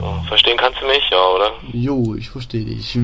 Verstehen kannst du mich, ja, oder? Jo, ich verstehe dich.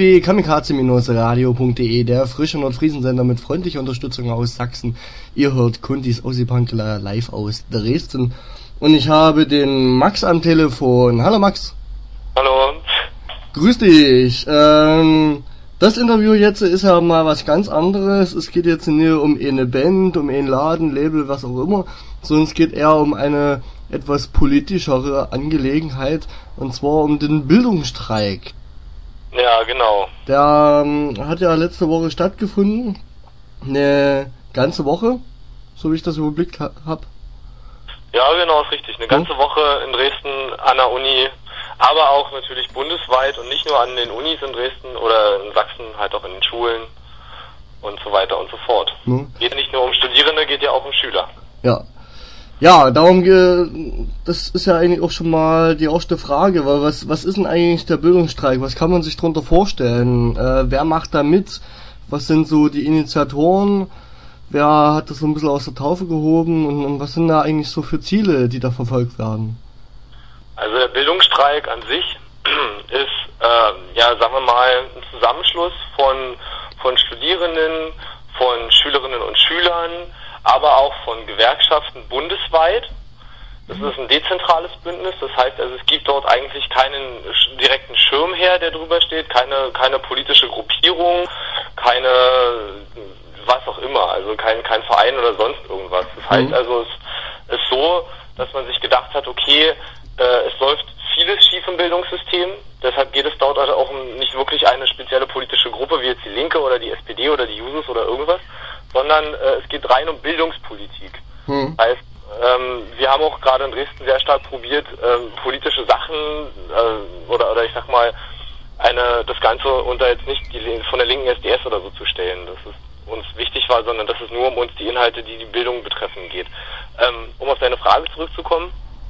www.kamikaze-radio.de, der frische Nordfriesensender mit freundlicher Unterstützung aus Sachsen. Ihr hört Kundis Ossi-Punkler live aus Dresden. Und ich habe den Max am Telefon. Hallo Max. Hallo. Grüß dich. Das Interview jetzt ist ja mal was ganz anderes. Es geht jetzt nicht um eine Band, um einen Laden, Label, was auch immer, sondern es geht eher um eine etwas politischere Angelegenheit, und zwar um den Bildungsstreik. Ja, genau. Der hat ja letzte Woche stattgefunden, eine ganze Woche, so wie ich das überblickt habe. Ja, genau, ist richtig. Eine ganze Woche in Dresden an der Uni, aber auch natürlich bundesweit und nicht nur an den Unis in Dresden oder in Sachsen, halt auch in den Schulen und so weiter und so fort. Geht nicht nur um Studierende, geht ja auch um Schüler. Ja. Ja, darum, das ist ja eigentlich auch schon mal die erste Frage, weil was ist denn eigentlich der Bildungsstreik? Was kann man sich darunter vorstellen? Wer macht da mit? Was sind so die Initiatoren? Wer hat das so ein bisschen aus der Taufe gehoben? Und was sind da eigentlich so für Ziele, die da verfolgt werden? Also der Bildungsstreik an sich ist, sagen wir mal, ein Zusammenschluss von Studierenden, von Schülerinnen und Schülern, aber auch von Gewerkschaften bundesweit. Das ist ein dezentrales Bündnis, das heißt also, es gibt dort eigentlich keinen direkten Schirmherr, der drüber steht, keine politische Gruppierung, keine was auch immer, also kein Verein oder sonst irgendwas. Das heißt also, es ist so, dass man sich gedacht hat, okay, es läuft vieles schief im Bildungssystem, deshalb geht es dort also auch um nicht wirklich eine spezielle politische Gruppe, wie jetzt die Linke oder die SPD oder die Jusos oder irgendwas, sondern es geht rein um Bildungspolitik. Heißt, wir haben auch gerade in Dresden sehr stark probiert, politische Sachen oder ich sag mal, das Ganze unter jetzt nicht von der linken SDS oder so zu stellen, dass es uns wichtig war, sondern dass es nur um uns die Inhalte, die Bildung betreffen, geht. Um auf deine Frage zurückzukommen,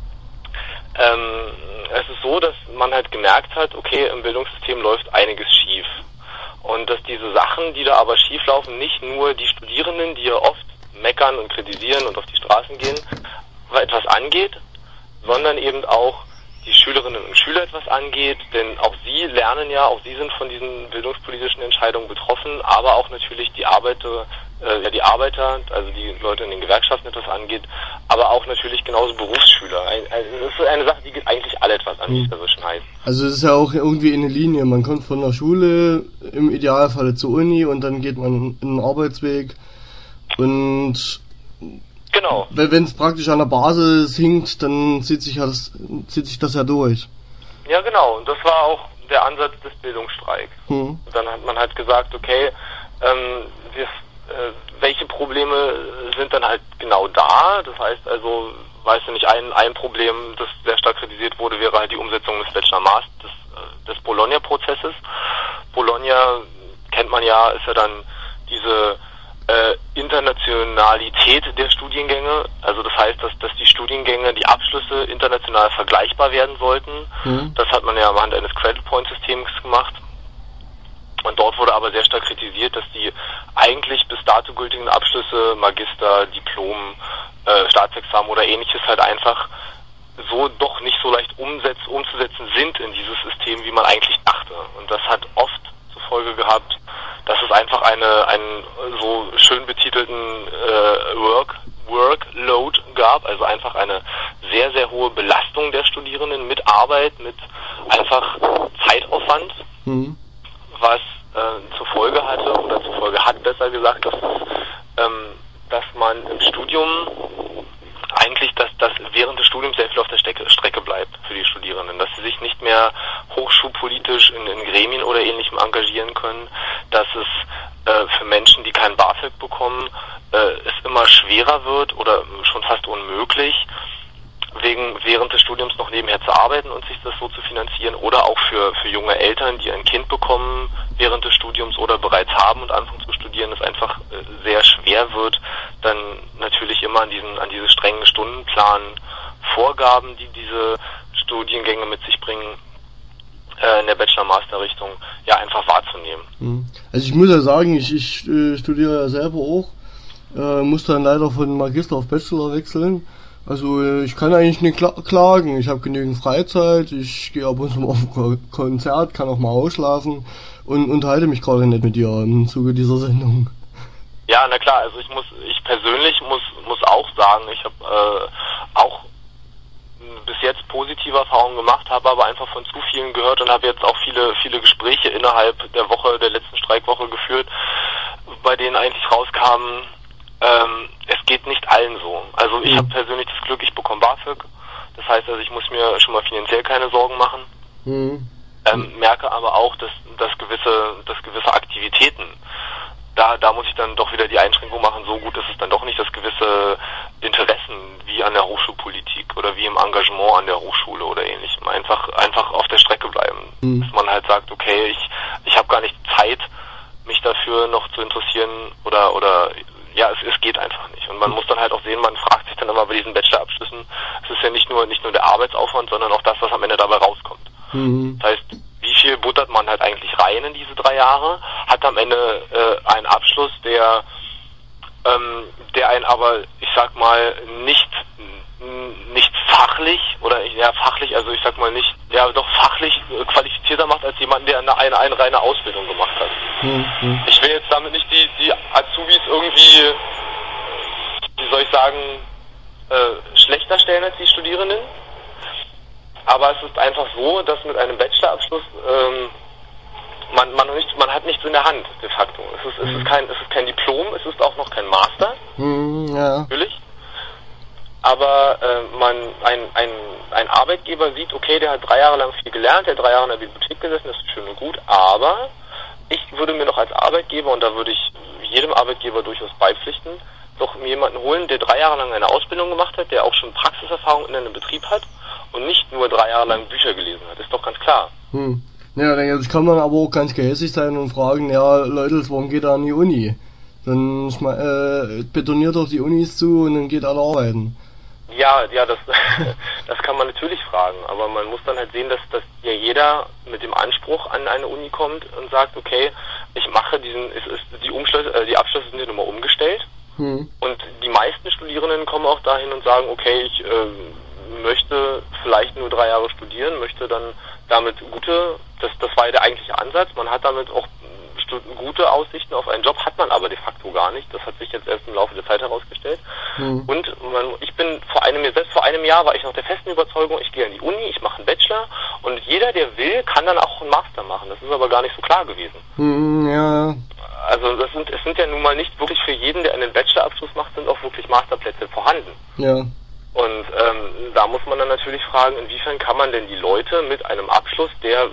es ist so, dass man halt gemerkt hat, okay, im Bildungssystem läuft einiges schief. Und dass diese Sachen, die da aber schief laufen, nicht nur die Studierenden, die ja oft meckern und kritisieren und auf die Straßen gehen, etwas angeht, sondern eben auch die Schülerinnen und Schüler etwas angeht, denn auch sie lernen ja, auch sie sind von diesen bildungspolitischen Entscheidungen betroffen, aber auch natürlich die Arbeiter, also die Leute in den Gewerkschaften etwas angeht, aber auch natürlich genauso Berufsschüler. Das ist eine Sache, die geht eigentlich alle etwas an, wie es da so schön heißt. Also es ist ja auch irgendwie eine Linie, man kommt von der Schule, im Idealfall zur Uni, und dann geht man in den Arbeitsweg, und genau. Wenn es praktisch an der Basis hinkt, dann zieht sich das ja durch. Ja, genau, und das war auch der Ansatz des Bildungsstreiks. Dann hat man halt gesagt, okay, welche Probleme sind dann halt genau da? Das heißt also, weißt du nicht, ein Problem, das sehr stark kritisiert wurde, wäre halt die Umsetzung des Bachelor-Masters, des Bologna-Prozesses. Bologna, kennt man ja, ist ja dann diese Internationalität der Studiengänge, also das heißt, dass die Studiengänge, die Abschlüsse international vergleichbar werden sollten. Das hat man ja am Hand eines Credit-Point-Systems gemacht. Und dort wurde aber sehr stark kritisiert, dass die eigentlich bis dato gültigen Abschlüsse, Magister, Diplom, Staatsexamen oder ähnliches halt einfach so doch nicht so leicht umzusetzen sind in dieses System, wie man eigentlich dachte. Und das hat oft zur Folge gehabt, dass es einfach einen so schön betitelten Workload gab, also einfach eine sehr, sehr hohe Belastung der Studierenden mit Arbeit, mit einfach Zeitaufwand, was zur Folge hatte, oder zur Folge hat besser gesagt, dass man im Studium eigentlich, dass während des Studiums sehr viel auf der Strecke bleibt für die Studierenden, dass sie sich nicht mehr hochschulpolitisch in Gremien oder Ähnlichem engagieren können, dass es für Menschen, die kein BAföG bekommen, es immer schwerer wird oder schon fast unmöglich, während des Studiums noch nebenher zu arbeiten und sich das so zu finanzieren, oder auch für junge Eltern, die ein Kind bekommen während des Studiums oder bereits haben und anfangen zu studieren, es einfach sehr schwer wird, dann natürlich immer an diese strengen Stundenplan-Vorgaben, die diese Studiengänge mit sich bringen, in der Bachelor-Master-Richtung, ja, einfach wahrzunehmen. Also ich muss ja sagen, ich studiere ja selber auch, muss dann leider von Magister auf Bachelor wechseln, Also ich kann eigentlich nicht klagen. Ich habe genügend Freizeit, ich gehe ab und zu mal auf ein Konzert, kann auch mal ausschlafen und unterhalte mich gerade nicht mit dir im Zuge dieser Sendung. Ja, na klar, also ich persönlich muss auch sagen, ich habe auch bis jetzt positive Erfahrungen gemacht, habe aber einfach von zu vielen gehört und habe jetzt auch viele Gespräche innerhalb der letzten Streikwoche geführt, bei denen eigentlich rauskamen, es geht nicht allen so. Also ich habe persönlich das Glück, ich bekomme BAföG. Das heißt also, ich muss mir schon mal finanziell keine Sorgen machen. Merke aber auch, dass gewisse Aktivitäten, da muss ich dann doch wieder die Einschränkung machen, so gut ist es dann doch nicht, dass gewisse Interessen wie an der Hochschulpolitik oder wie im Engagement an der Hochschule oder ähnlichem einfach auf der Strecke bleiben. Dass man halt sagt, okay, ich habe gar nicht Zeit, mich dafür noch zu interessieren oder ja, es geht einfach nicht. Und man muss dann halt auch sehen, man fragt sich dann immer bei diesen Bachelorabschlüssen, es ist ja nicht nur der Arbeitsaufwand, sondern auch das, was am Ende dabei rauskommt. Das heißt, wie viel buttert man halt eigentlich rein in diese 3 Jahre, hat am Ende einen Abschluss, der einen aber, ich sag mal, nicht fachlich oder ja fachlich, also ich sag mal nicht, ja doch fachlich qualifizierter macht als jemand, der eine reine Ausbildung gemacht hat. Ich will jetzt damit nicht die Azubis irgendwie, wie soll ich sagen, schlechter stellen als die Studierenden, aber es ist einfach so, dass mit einem Bachelorabschluss man hat nichts in der Hand de facto. Es ist kein Diplom, es ist auch noch kein Master, Ja. natürlich. Aber ein Arbeitgeber sieht, okay, der hat 3 Jahre lang viel gelernt, der hat 3 Jahre in der Bibliothek gesessen, das ist schön und gut, aber ich würde mir doch als Arbeitgeber, und da würde ich jedem Arbeitgeber durchaus beipflichten, doch mir jemanden holen, der 3 Jahre lang eine Ausbildung gemacht hat, der auch schon Praxiserfahrung in einem Betrieb hat und nicht nur 3 Jahre lang Bücher gelesen hat, ist doch ganz klar. Ja, jetzt kann man aber auch ganz gehässig sein und fragen, ja, Leute, warum geht er an die Uni? Dann betoniert doch die Unis zu und dann geht alle arbeiten. Ja, das kann man natürlich fragen, aber man muss dann halt sehen, dass ja jeder mit dem Anspruch an eine Uni kommt und sagt, okay, ich mache die Abschlüsse sind ja nun mal umgestellt und die meisten Studierenden kommen auch dahin und sagen, okay, ich möchte vielleicht nur 3 Jahre studieren, möchte dann damit das war ja der eigentliche Ansatz, man hat damit auch gute Aussichten auf einen Job, hat man aber de facto gar nicht. Das hat sich jetzt erst im Laufe der Zeit herausgestellt. Und selbst vor einem Jahr war ich noch der festen Überzeugung, ich gehe an die Uni, ich mache einen Bachelor und jeder, der will, kann dann auch einen Master machen. Das ist aber gar nicht so klar gewesen. Ja. Also es sind ja nun mal nicht wirklich für jeden, der einen Bachelorabschluss macht, sind auch wirklich Masterplätze vorhanden. Ja. Und da muss man dann natürlich fragen, inwiefern kann man denn die Leute mit einem Abschluss, der,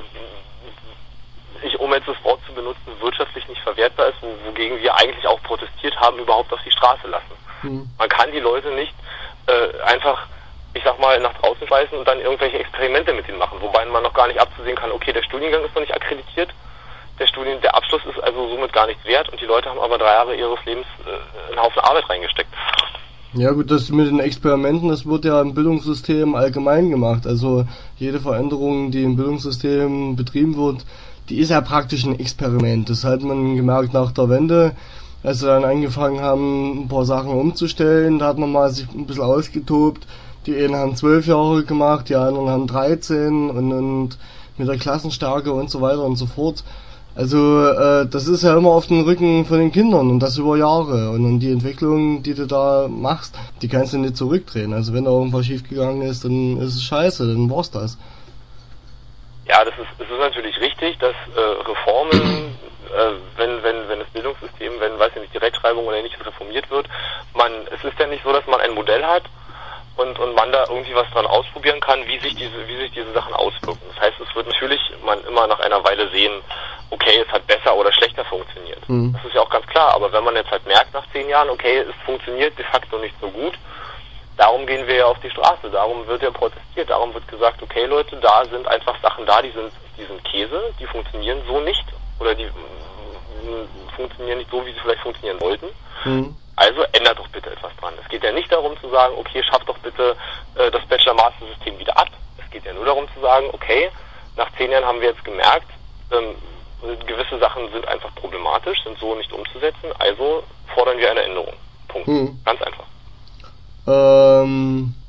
um jetzt das Wort zu benutzen, wirtschaftlich nicht verwertbar ist, wogegen wir eigentlich auch protestiert haben, überhaupt auf die Straße lassen. Man kann die Leute nicht einfach, ich sag mal, nach draußen schmeißen und dann irgendwelche Experimente mit ihnen machen, wobei man noch gar nicht abzusehen kann, okay, der Studiengang ist noch nicht akkreditiert, der Abschluss ist also somit gar nichts wert und die Leute haben aber 3 Jahre ihres Lebens einen Haufen Arbeit reingesteckt. Ja gut, das mit den Experimenten, das wird ja im Bildungssystem allgemein gemacht. Also jede Veränderung, die im Bildungssystem betrieben wird, die ist ja praktisch ein Experiment. Das hat man gemerkt nach der Wende, als sie dann angefangen haben, ein paar Sachen umzustellen. Da hat man mal sich ein bisschen ausgetobt. Die einen haben 12 Jahre gemacht, die anderen haben 13 und mit der Klassenstärke und so weiter und so fort. Also das ist ja immer auf den Rücken von den Kindern und das über Jahre. Und die Entwicklung, die du da machst, die kannst du nicht zurückdrehen. Also wenn da irgendwas schiefgegangen ist, dann ist es scheiße, dann war's das. Ja, es ist natürlich richtig, dass Reformen, wenn das Bildungssystem, weiß ich nicht, die Rechtschreibung oder ähnliches reformiert wird, es ist ja nicht so, dass man ein Modell hat und man da irgendwie was dran ausprobieren kann, wie sich diese Sachen auswirken. Das heißt, es wird natürlich man immer nach einer Weile sehen, okay, es hat besser oder schlechter funktioniert. Das ist ja auch ganz klar, aber wenn man jetzt halt merkt nach 10 Jahren, okay, es funktioniert de facto nicht so gut, darum gehen wir ja auf die Straße, darum wird ja protestiert, darum wird gesagt, okay Leute, da sind einfach Sachen da, die sind Käse, die funktionieren so nicht oder die funktionieren nicht so, wie sie vielleicht funktionieren wollten. Also ändert doch bitte etwas dran. Es geht ja nicht darum zu sagen, okay, schafft doch bitte das Bachelor-Master-System wieder ab. Es geht ja nur darum zu sagen, okay, nach 10 Jahren haben wir jetzt gemerkt, gewisse Sachen sind einfach problematisch, sind so nicht umzusetzen, also fordern wir eine Änderung. Punkt. Ganz einfach.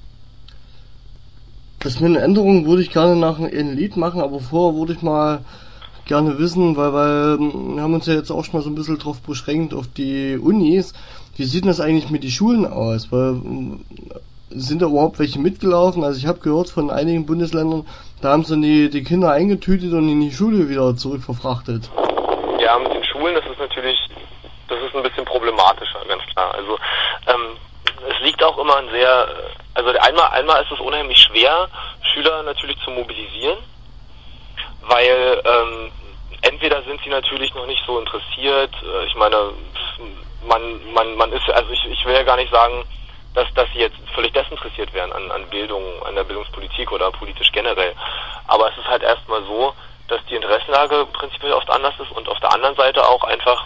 Das mit einer Änderung würde ich gerne nach einem Lied machen, aber vorher würde ich mal gerne wissen, weil wir haben uns ja jetzt auch schon mal so ein bisschen drauf beschränkt auf die Unis. Wie sieht denn das eigentlich mit den Schulen aus? Weil sind da überhaupt welche mitgelaufen? Also ich habe gehört von einigen Bundesländern, da haben sie die Kinder eingetütet und in die Schule wieder zurückverfrachtet. Ja, mit den Schulen, das ist ein bisschen problematischer, ganz klar. Also es liegt auch immer einmal ist es unheimlich schwer, Schüler natürlich zu mobilisieren, weil entweder sind sie natürlich noch nicht so interessiert, ich meine, man ist, also ich will ja gar nicht sagen, dass sie jetzt völlig desinteressiert wären an Bildung, an der Bildungspolitik oder politisch generell. Aber es ist halt erstmal so, dass die Interessenlage prinzipiell oft anders ist und auf der anderen Seite auch einfach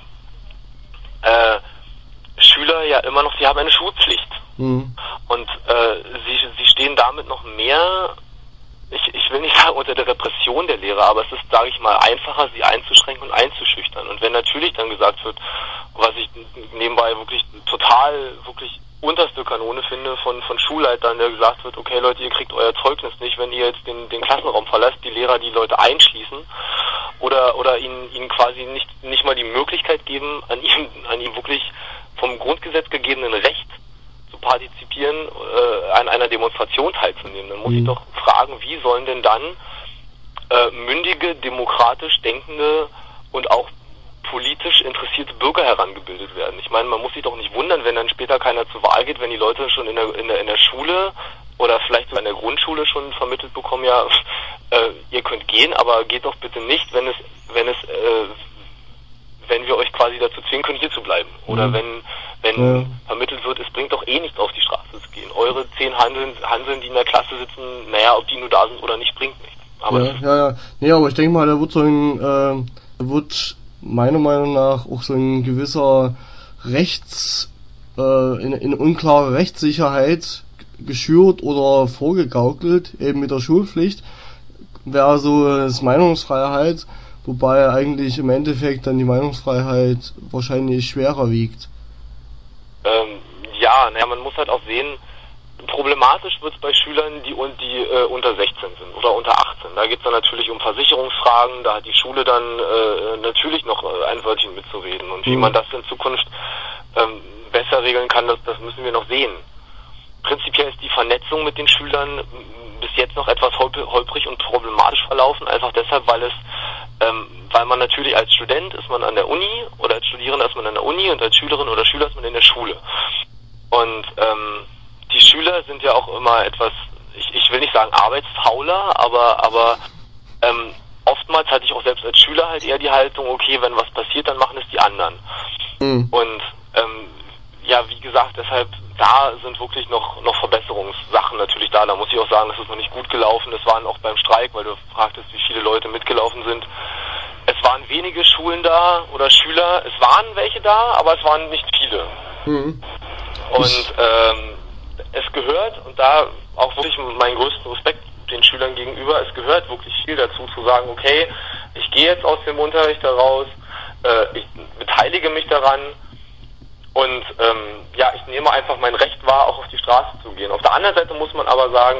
Schüler ja immer noch, sie haben eine Schulpflicht. Mhm. Und sie stehen damit noch mehr, ich will nicht sagen unter der Repression der Lehrer, aber es ist, sage ich mal, einfacher, sie einzuschränken und einzuschüchtern. Und wenn natürlich dann gesagt wird, was ich nebenbei wirklich unterste Kanone finde von Schulleitern, der gesagt wird, okay Leute, ihr kriegt euer Zeugnis nicht, wenn ihr jetzt den Klassenraum verlasst, die Lehrer die Leute einschließen oder ihnen quasi nicht mal die Möglichkeit geben, an ihm wirklich vom Grundgesetz gegebenen Recht zu partizipieren, an einer Demonstration teilzunehmen. Dann muss ich doch fragen, wie sollen denn dann mündige, demokratisch denkende und auch politisch interessierte Bürger herangebildet werden. Ich meine, man muss sich doch nicht wundern, wenn dann später keiner zur Wahl geht, wenn die Leute schon in der Schule oder vielleicht sogar in der Grundschule schon vermittelt bekommen, ja, ihr könnt gehen, aber geht doch bitte nicht, wenn wir euch quasi dazu zwingen können, hier zu bleiben. Oder wenn vermittelt wird, es bringt doch eh nichts, auf die Straße zu gehen. Eure 10 Hanseln, die in der Klasse sitzen, naja, ob die nur da sind oder nicht, bringt nichts. Aber Nee, aber ich denke mal, da wird meiner Meinung nach auch so ein gewisser eine unklare Rechtssicherheit geschürt oder vorgegaukelt, eben mit der Schulpflicht, wäre so das Meinungsfreiheit, wobei eigentlich im Endeffekt dann die Meinungsfreiheit wahrscheinlich schwerer wiegt. Man muss halt auch sehen, problematisch wird es bei Schülern, die unter 16 sind oder unter 18. Da geht es dann natürlich um Versicherungsfragen, da hat die Schule dann natürlich noch ein Wörtchen mitzureden. Und wie man das in Zukunft besser regeln kann, das müssen wir noch sehen. Prinzipiell ist die Vernetzung mit den Schülern bis jetzt noch etwas holprig und problematisch verlaufen, einfach deshalb, weil man natürlich als Student ist man an der Uni oder als Studierender ist man an der Uni und als Schülerin oder Schüler ist man in der Schule. Und die Schüler sind ja auch immer etwas, ich will nicht sagen arbeitsfauler, aber oftmals hatte ich auch selbst als Schüler halt eher die Haltung, okay, wenn was passiert, dann machen es die anderen. Mhm. Und wie gesagt, deshalb, da sind wirklich noch Verbesserungssachen natürlich da. Da muss ich auch sagen, es ist noch nicht gut gelaufen. Es waren auch beim Streik, weil du fragtest, wie viele Leute mitgelaufen sind. Es waren wenige Schulen da oder Schüler. Es waren welche da, aber es waren nicht viele. Mhm. Und es gehört, und da auch wirklich meinen größten Respekt den Schülern gegenüber, es gehört wirklich viel dazu, zu sagen, okay, ich gehe jetzt aus dem Unterricht heraus, ich beteilige mich daran und ich nehme einfach mein Recht wahr, auch auf die Straße zu gehen. Auf der anderen Seite muss man aber sagen,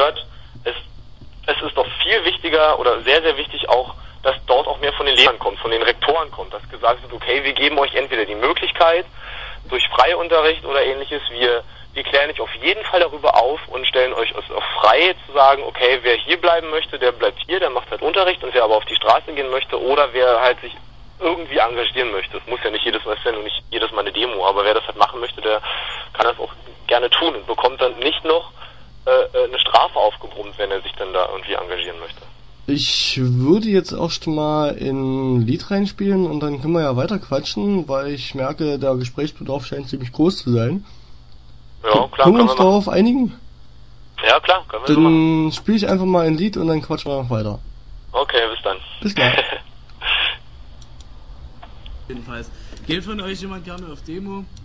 es ist doch viel wichtiger oder sehr, sehr wichtig auch, dass dort auch mehr von den Lehrern kommt, von den Rektoren kommt, dass gesagt wird, okay, wir geben euch entweder die Möglichkeit, durch Freiunterricht oder ähnliches, wir klären euch auf jeden Fall darüber auf und stellen euch auf frei zu sagen, okay, wer hier bleiben möchte, der bleibt hier, der macht halt Unterricht, und wer aber auf die Straße gehen möchte oder wer halt sich irgendwie engagieren möchte, es muss ja nicht jedes Mal sein und nicht jedes Mal eine Demo, aber wer das halt machen möchte, der kann das auch gerne tun und bekommt dann nicht noch eine Strafe aufgebrummt, wenn er sich dann da irgendwie engagieren möchte. Ich würde jetzt erst mal in ein Lied reinspielen und dann können wir ja weiter quatschen, weil ich merke, der Gesprächsbedarf scheint ziemlich groß zu sein. Ja, klar. Können wir uns darauf einigen? Ja, klar, können wir so machen. Dann spiele ich einfach mal ein Lied und dann quatschen wir noch weiter. Okay, bis dann. Bis gleich. Jedenfalls. Geht von euch jemand gerne auf Demo?